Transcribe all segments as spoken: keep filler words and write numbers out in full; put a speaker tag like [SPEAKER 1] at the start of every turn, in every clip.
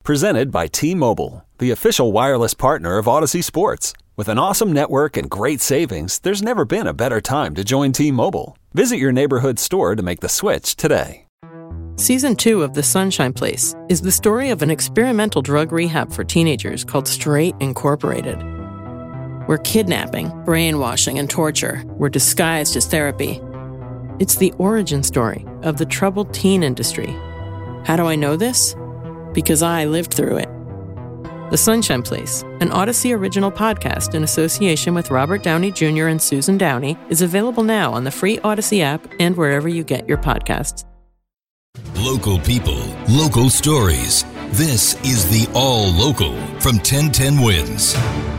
[SPEAKER 1] Presented by T-Mobile, the official wireless partner of Odyssey Sports. With an awesome network and great savings, there's never been a better time to join T-Mobile. Visit your neighborhood store to make the switch today.
[SPEAKER 2] Season two of The Sunshine Place is the story of an experimental drug rehab for teenagers called Straight Incorporated, where kidnapping, brainwashing, and torture were disguised as therapy. It's the origin story of the troubled teen industry. How do I know this? Because I lived through it. The Sunshine Place, an Odyssey original podcast in association with Robert Downey Junior and Susan Downey, is available now on the free Odyssey app and wherever you get your podcasts.
[SPEAKER 3] Local people, local stories. This is the All Local from ten ten Wins.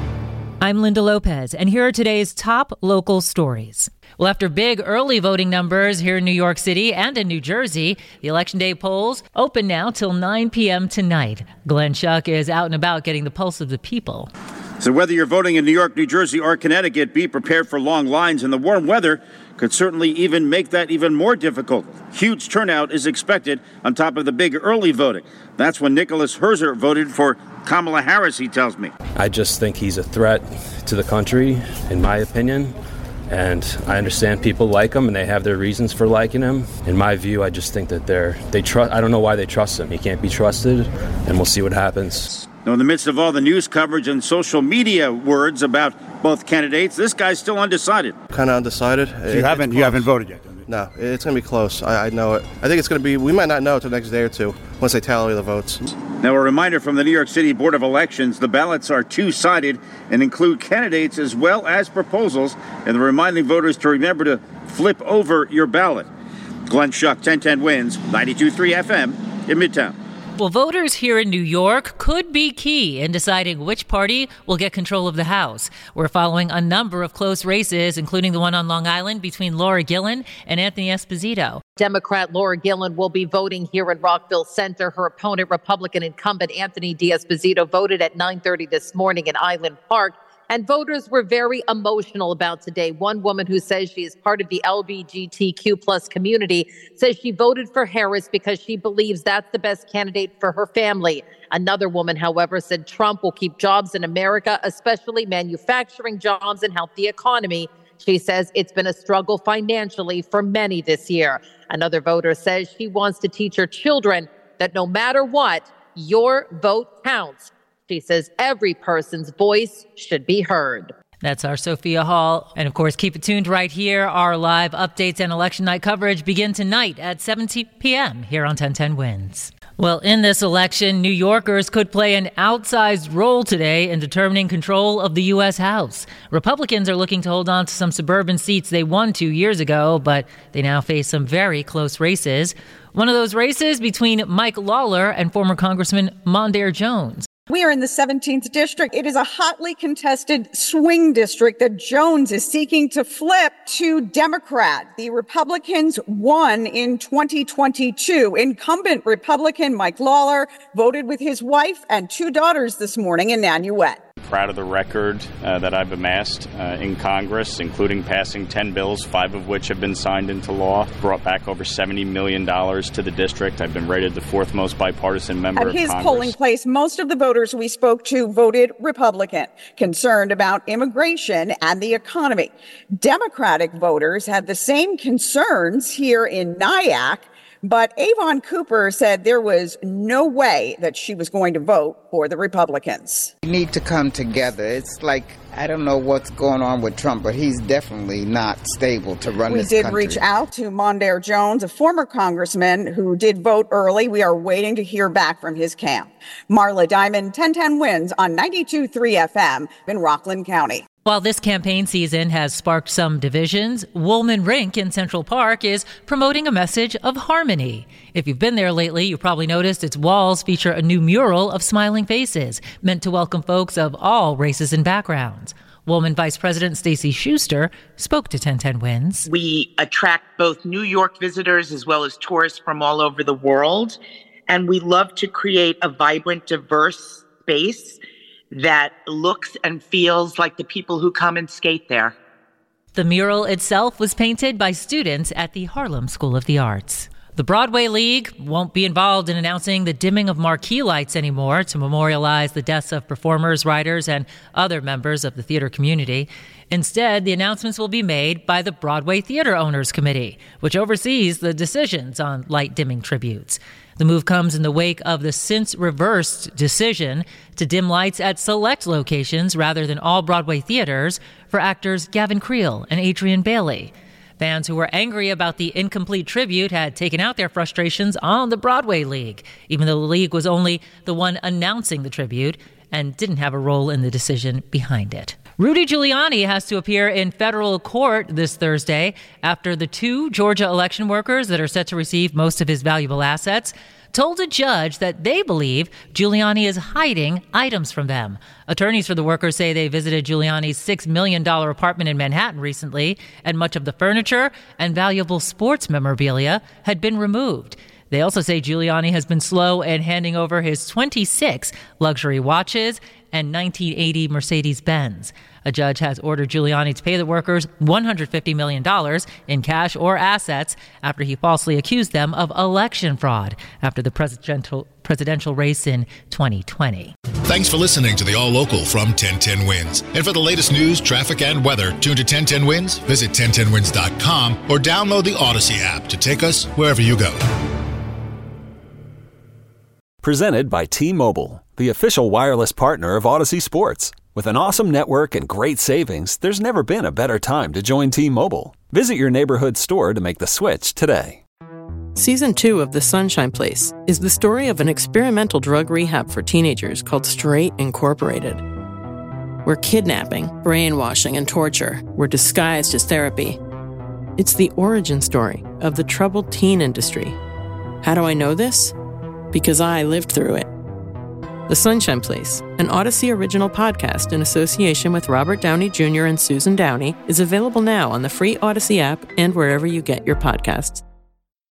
[SPEAKER 4] I'm Linda Lopez, and here are today's top local stories. Well, after big early voting numbers here in New York City and in New Jersey, the Election Day polls open now till nine p.m. tonight. Glenn Schuck is out and about getting the pulse of the people.
[SPEAKER 5] So whether you're voting in New York, New Jersey, or Connecticut, be prepared for long lines, and the warm weather could certainly even make that even more difficult. Huge turnout is expected on top of the big early voting. That's when Nicholas Herzer voted for Kamala Harris, he tells me.
[SPEAKER 6] I just think he's a threat to the country, in my opinion. And I understand people like him and they have their reasons for liking him. In my view, I just think that they're, they trust, I don't know why they trust him. He can't be trusted, and we'll see what happens.
[SPEAKER 5] Now, in the midst of all the news coverage and social media words about both candidates, this guy's still undecided.
[SPEAKER 7] Kind of undecided.
[SPEAKER 8] So you haven't you haven't voted yet?
[SPEAKER 7] No, it's going to be close. I, I know it. I think it's going to be, we might not know until the next day or two once they tally the votes.
[SPEAKER 5] Now, a reminder from the New York City Board of Elections, the ballots are two-sided and include candidates as well as proposals, and they're reminding voters to remember to flip over your ballot. Glenn Schuck, ten ten Wins, ninety-two point three F M in Midtown.
[SPEAKER 4] Well, voters here in New York could be key in deciding which party will get control of the House. We're following a number of close races, including the one on Long Island between Laura Gillen and Anthony Esposito.
[SPEAKER 9] Democrat Laura Gillen will be voting here in Rockville Center. Her opponent, Republican incumbent Anthony D'Esposito, voted at nine thirty this morning in Island Park. And voters were very emotional about today. One woman who says she is part of the L G B T Q plus community says she voted for Harris because she believes that's the best candidate for her family. Another woman, however, said Trump will keep jobs in America, especially manufacturing jobs, and help the economy. She says it's been a struggle financially for many this year. Another voter says she wants to teach her children that no matter what, your vote counts. She says every person's voice should be heard.
[SPEAKER 4] That's our Sophia Hall. And of course, keep it tuned right here. Our live updates and election night coverage begin tonight at seven p.m. here on ten ten Wins. Well, in this election, New Yorkers could play an outsized role today in determining control of the U S. House. Republicans are looking to hold on to some suburban seats they won two years ago, but they now face some very close races. One of those races between Mike Lawler and former Congressman Mondaire Jones.
[SPEAKER 10] We are in the seventeenth district. It is a hotly contested swing district that Jones is seeking to flip to Democrat. The Republicans won in twenty twenty-two. Incumbent Republican Mike Lawler voted with his wife and two daughters this morning in Nanuet.
[SPEAKER 11] Proud of the record uh, that I've amassed uh, in Congress, including passing ten bills, five of which have been signed into law, brought back over seventy million dollars to the district. I've been rated the fourth most bipartisan member of
[SPEAKER 10] At his
[SPEAKER 11] Congress.
[SPEAKER 10] polling place, most of the voters we spoke to voted Republican, concerned about immigration and the economy. Democratic voters had the same concerns here in Nyack, but Avon Cooper said there was no way that she was going to vote for the Republicans.
[SPEAKER 12] We need to come together. It's like, I don't know what's going on with Trump, but he's definitely not stable to run
[SPEAKER 10] we
[SPEAKER 12] this
[SPEAKER 10] did
[SPEAKER 12] country.
[SPEAKER 10] reach out to Mondaire Jones, a former congressman who did vote early. We are waiting to hear back from his camp. Marla Diamond, ten ten Wins on ninety-two point three F M in Rockland County.
[SPEAKER 4] While this campaign season has sparked some divisions, Woolman Rink in Central Park is promoting a message of harmony. If you've been there lately, you probably noticed its walls feature a new mural of smiling faces, meant to welcome folks of all races and backgrounds. Woolman Vice President Stacy Schuster spoke to ten ten Wins.
[SPEAKER 13] We attract both New York visitors as well as tourists from all over the world, and we love to create a vibrant, diverse space that looks and feels like the people who come and skate there.
[SPEAKER 4] The mural itself was painted by students at the Harlem School of the Arts. The Broadway League won't be involved in announcing the dimming of marquee lights anymore to memorialize the deaths of performers, writers, and other members of the theater community. Instead, the announcements will be made by the Broadway Theater Owners Committee, which oversees the decisions on light dimming tributes. The move comes in the wake of the since-reversed decision to dim lights at select locations rather than all Broadway theaters for actors Gavin Creel and Adrian Bailey. Fans who were angry about the incomplete tribute had taken out their frustrations on the Broadway League, even though the league was only the one announcing the tribute and didn't have a role in the decision behind it. Rudy Giuliani has to appear in federal court this Thursday after the two Georgia election workers that are set to receive most of his valuable assets told a judge that they believe Giuliani is hiding items from them. Attorneys for the workers say they visited Giuliani's six million dollars apartment in Manhattan recently, and much of the furniture and valuable sports memorabilia had been removed. They also say Giuliani has been slow in handing over his twenty-six luxury watches and nineteen eighty Mercedes-Benz. A judge has ordered Giuliani to pay the workers one hundred fifty million dollars in cash or assets after he falsely accused them of election fraud after the presidential presidential race in twenty twenty.
[SPEAKER 8] Thanks for listening to the All Local from ten ten Wins. And for the latest news, traffic, and weather, tune to ten ten Wins, visit ten ten wins dot com, or download the Odyssey app to take us wherever you go.
[SPEAKER 1] Presented by T-Mobile, the official wireless partner of Odyssey Sports. With an awesome network and great savings, there's never been a better time to join T-Mobile. Visit your neighborhood store to make the switch today.
[SPEAKER 2] Season two of The Sunshine Place is the story of an experimental drug rehab for teenagers called Straight Incorporated, where kidnapping, brainwashing, and torture were disguised as therapy. It's the origin story of the troubled teen industry. How do I know this? Because I lived through it. The Sunshine Place, an Odyssey original podcast in association with Robert Downey Junior and Susan Downey, is available now on the free Odyssey app and wherever you get your podcasts.